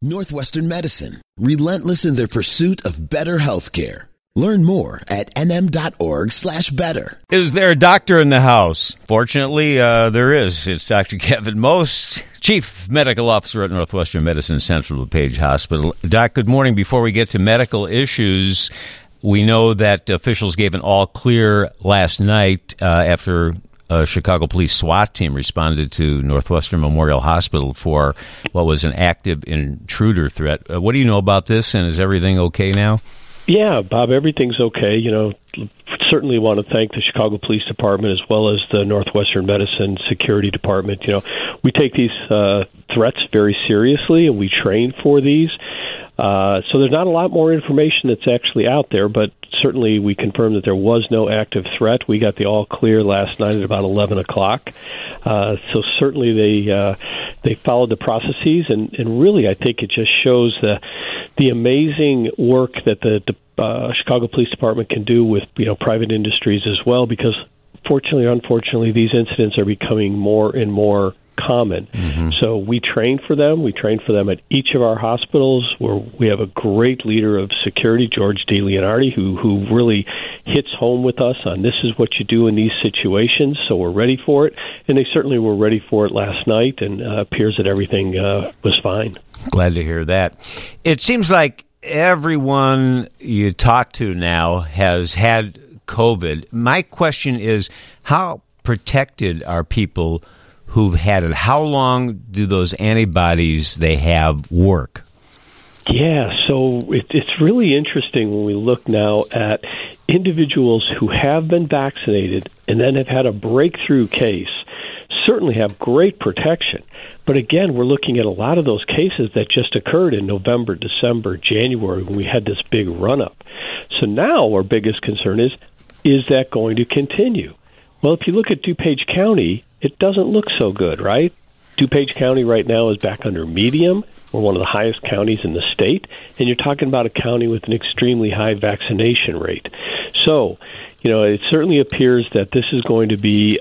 Northwestern Medicine, relentless in their pursuit of better healthcare. Learn more at nm.org/better. Is there a doctor in the house? Fortunately, there is. It's Dr. Kevin Most, Chief Medical Officer at Northwestern Medicine Central DuPage Hospital. Doc, good morning. Before we get to medical issues, we know that officials gave an all clear last night after a Chicago police SWAT team responded to Northwestern Memorial Hospital for what was an active intruder threat. What do you know about this, and is everything okay now? Yeah, Bob, everything's okay. Certainly want to thank the Chicago Police Department as well as the Northwestern Medicine Security Department. We take these threats very seriously, and we train for these. So there's not a lot more information that's actually out there, but certainly we confirmed that there was no active threat. We got the all clear last night at about 11 o'clock. So certainly they followed the processes, and really I think it just shows the amazing work that the Chicago Police Department can do with private industries as well, because fortunately or unfortunately these incidents are becoming more and more common. Mm-hmm. So we train for them. We train for them at each of our hospitals, where we have a great leader of security, George DeLeonardi, who really hits home with us on this is what you do in these situations. So we're ready for it, and they certainly were ready for it last night, and appears that everything was fine. Glad to hear that. It seems like everyone you talk to now has had COVID. My question is, how protected are people who've had it? How long do those antibodies they have work? Yeah, so it's really interesting when we look now at individuals who have been vaccinated and then have had a breakthrough case, certainly have great protection. But again, we're looking at a lot of those cases that just occurred in November, December, January, when we had this big run-up. So now our biggest concern is that going to continue? Well, if you look at DuPage County, it doesn't look so good, right? DuPage County right now is back under medium. We're one of the highest counties in the state, and you're talking about a county with an extremely high vaccination rate. So, it certainly appears that this is going to be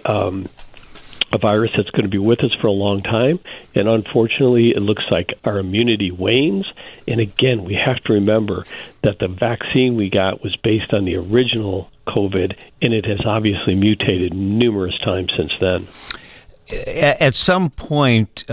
a virus that's going to be with us for a long time, and unfortunately, it looks like our immunity wanes. And again, we have to remember that the vaccine we got was based on the original COVID, and it has obviously mutated numerous times since then. At some point,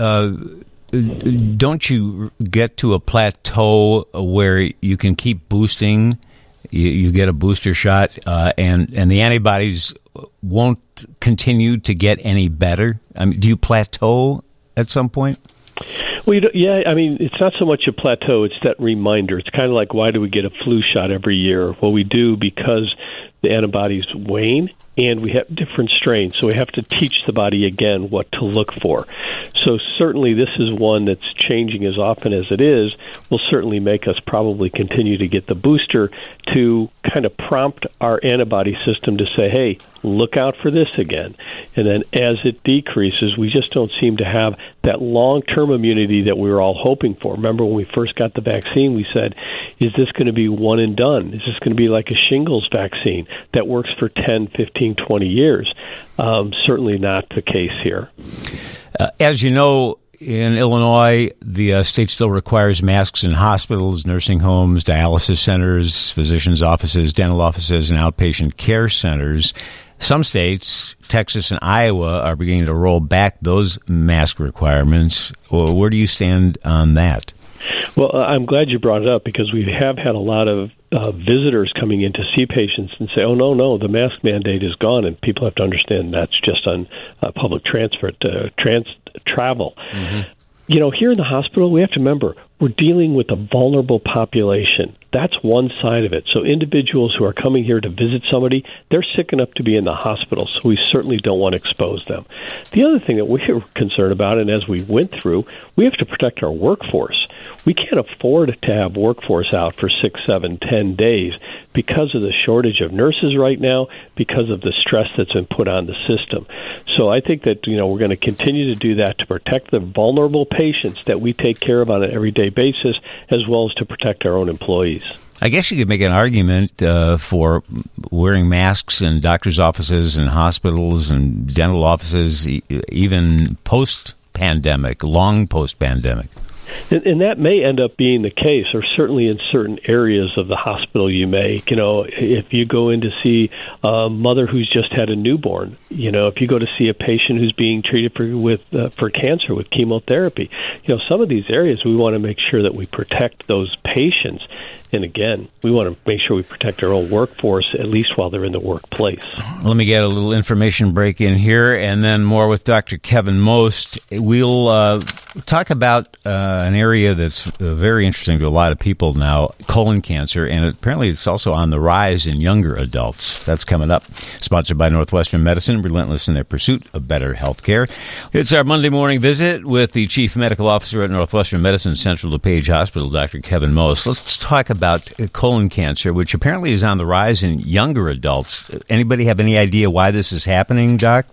don't you get to a plateau where you can keep boosting? You get a booster shot, and the antibodies won't continue to get any better? I mean, do you plateau at some point? Well, it's not so much a plateau, it's that reminder. It's kind of like, why do we get a flu shot every year? Well, we do because the antibodies wane, and we have different strains, so we have to teach the body again what to look for. So certainly this is one that's changing as often as it is, will certainly make us probably continue to get the booster to kind of prompt our antibody system to say, hey, look out for this again. And then as it decreases, we just don't seem to have that long-term immunity that we were all hoping for. Remember when we first got the vaccine, we said, is this going to be one and done? Is this going to be like a shingles vaccine that works for 10, 15, 20 years? Certainly not the case here. As you know, in Illinois, the state still requires masks in hospitals, nursing homes, dialysis centers, physicians' offices, dental offices, and outpatient care centers. Some states, Texas and Iowa, are beginning to roll back those mask requirements. Where do you stand on that? Well, I'm glad you brought it up, because we have had a lot of visitors coming in to see patients and say, oh, no, the mask mandate is gone, and people have to understand that's just on public travel. Mm-hmm. Here in the hospital, we have to remember, we're dealing with a vulnerable population. That's one side of it. So individuals who are coming here to visit somebody, they're sick enough to be in the hospital, so we certainly don't want to expose them. The other thing that we're concerned about, and as we went through, we have to protect our workforce. We can't afford to have workforce out for 6, 7, 10 days because of the shortage of nurses right now, because of the stress that's been put on the system. So I think that we're going to continue to do that to protect the vulnerable patients that we take care of on an everyday basis, as well as to protect our own employees. I guess you could make an argument for wearing masks in doctors' offices and hospitals and dental offices, even post-pandemic, long post-pandemic. And that may end up being the case, or certainly in certain areas of the hospital you may. If you go in to see a mother who's just had a newborn, if you go to see a patient who's being treated for cancer with chemotherapy, some of these areas we want to make sure that we protect those patients. And again, we want to make sure we protect our own workforce, at least while they're in the workplace. Let me get a little information break in here, and then more with Dr. Kevin Most. We'll talk about an area that's very interesting to a lot of people now, colon cancer, and apparently it's also on the rise in younger adults. That's coming up. Sponsored by Northwestern Medicine, relentless in their pursuit of better health care. It's our Monday morning visit with the Chief Medical Officer at Northwestern Medicine Central DuPage Hospital, Dr. Kevin Most. Let's talk about colon cancer, which apparently is on the rise in younger adults. Anybody have any idea why this is happening, Doc?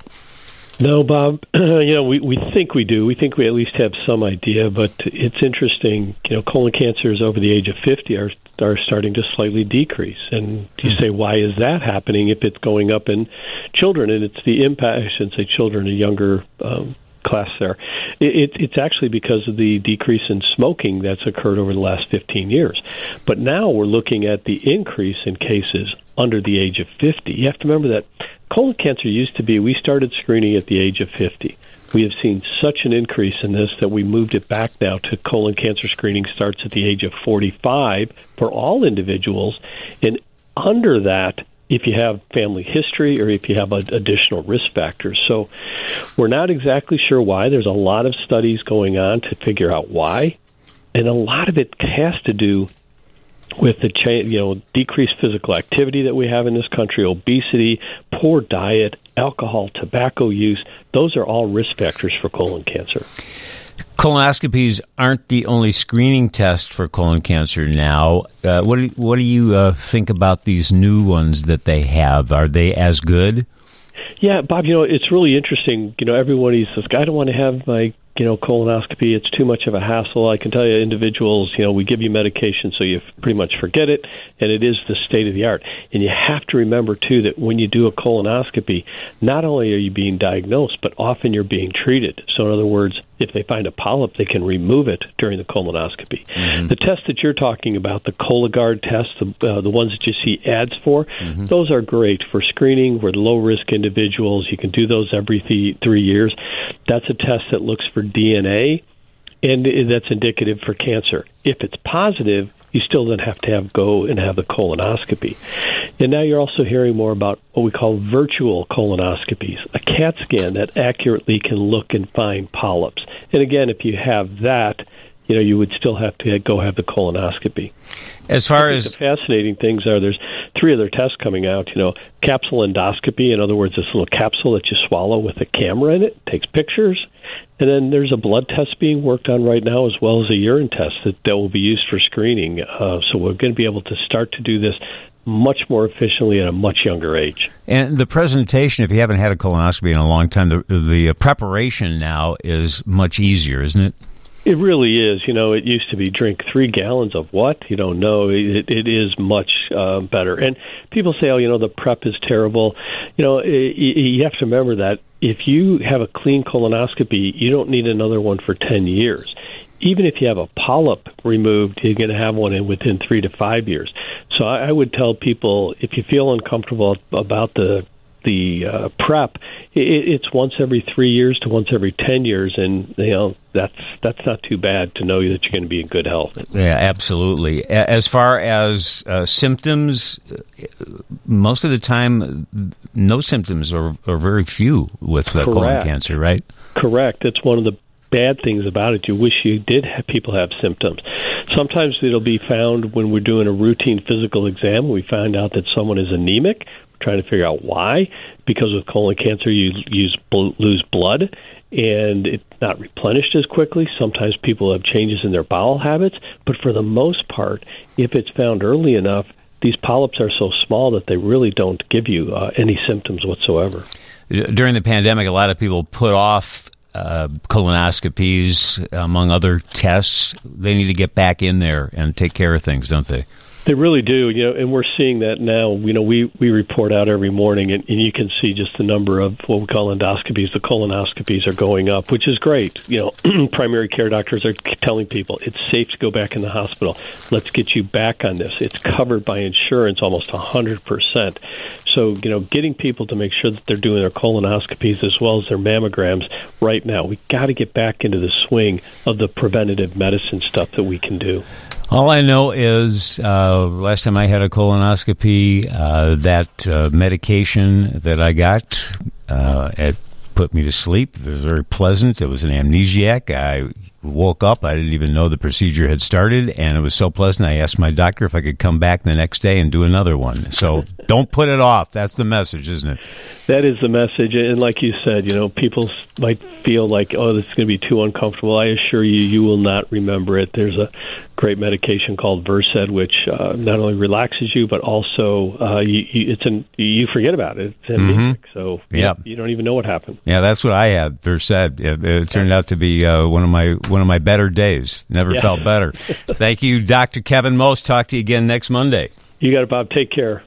No, Bob. We think we do. We think we at least have some idea, but it's interesting. Colon cancers over the age of 50 are starting to slightly decrease. And you say, why is that happening if it's going up in children? And it's the impact, I shouldn't say children, a younger class there. It's actually because of the decrease in smoking that's occurred over the last 15 years. But now we're looking at the increase in cases under the age of 50. You have to remember that colon cancer used to be, we started screening at the age of 50. We have seen such an increase in this that we moved it back now to colon cancer screening starts at the age of 45 for all individuals. And under that, if you have family history or if you have additional risk factors. So we're not exactly sure why. There's a lot of studies going on to figure out why. And a lot of it has to do with the decreased physical activity that we have in this country, obesity, poor diet, alcohol, tobacco use. Those are all risk factors for colon cancer. Colonoscopies aren't the only screening test for colon cancer now. What do you think about these new ones that they have? Are they as good? Yeah, Bob, it's really interesting. Everybody says, I don't want to have my colonoscopy. It's too much of a hassle. I can tell you, individuals, we give you medication so you pretty much forget it, and it is the state of the art. And you have to remember, too, that when you do a colonoscopy, not only are you being diagnosed, but often you're being treated. So in other words, if they find a polyp, they can remove it during the colonoscopy. Mm-hmm. The test that you're talking about, the Cologuard test, the ones that you see ads for, those are great for screening for low-risk individuals. You can do those every 3 years. That's a test that looks for DNA, and that's indicative for cancer. If it's positive, you still then have to go and have the colonoscopy. And now you're also hearing more about what we call virtual colonoscopies, a CAT scan that accurately can look and find polyps. And again, if you have that, you would still have to go have the colonoscopy. As far as the fascinating things are, there's 3 other tests coming out. Capsule endoscopy, in other words, this little capsule that you swallow with a camera in it, takes pictures. And then there's a blood test being worked on right now, as well as a urine test that will be used for screening. So we're going to be able to start to do this much more efficiently at a much younger age. And the presentation, if you haven't had a colonoscopy in a long time, the preparation now is much easier, isn't it? It really is. It used to be drink 3 gallons of what? No, it is much better. And people say, the prep is terrible. You have to remember that if you have a clean colonoscopy, you don't need another one for 10 years. Even if you have a polyp removed, you're going to have one within 3 to 5 years. So I would tell people, if you feel uncomfortable about the prep, it's once every 3 years to once every 10 years, and that's not too bad to know that you're going to be in good health. Yeah, absolutely. As far as symptoms, most of the time, no symptoms or very few with colon cancer, right? Correct. It's one of the bad things about it. You wish you did have people have symptoms. Sometimes it'll be found when we're doing a routine physical exam. We find out that someone is anemic. We're trying to figure out why. Because with colon cancer, you lose blood, and it's not replenished as quickly. Sometimes people have changes in their bowel habits. But for the most part, if it's found early enough, these polyps are so small that they really don't give you any symptoms whatsoever. During the pandemic, a lot of people put off colonoscopies, among other tests. They need to get back in there and take care of things, don't they? They really do, and we're seeing that now. We report out every morning, and you can see just the number of what we call endoscopies. The colonoscopies are going up, which is great. Primary care doctors are telling people it's safe to go back in the hospital. Let's get you back on this. It's covered by insurance almost 100%. So, getting people to make sure that they're doing their colonoscopies as well as their mammograms right now. We got to get back into the swing of the preventative medicine stuff that we can do. All I know is last time I had a colonoscopy, that medication that I got, it put me to sleep. It was very pleasant. It was an amnesiac. I woke up. I didn't even know the procedure had started, and it was so pleasant. I asked my doctor if I could come back the next day and do another one. So don't put it off. That's the message, isn't it? That is the message. And like you said, people might feel like, oh, this is going to be too uncomfortable. I assure you, you will not remember it. There's a great medication called Versed, which not only relaxes you, but also you forget about it. It's amnesiac, so you don't even know what happened. Yeah, that's what I had. Versed. It turned out to be one of my better days. Never felt better. Thank you, Dr. Kevin Most. Talk to you again next Monday. You got it, Bob. Take care.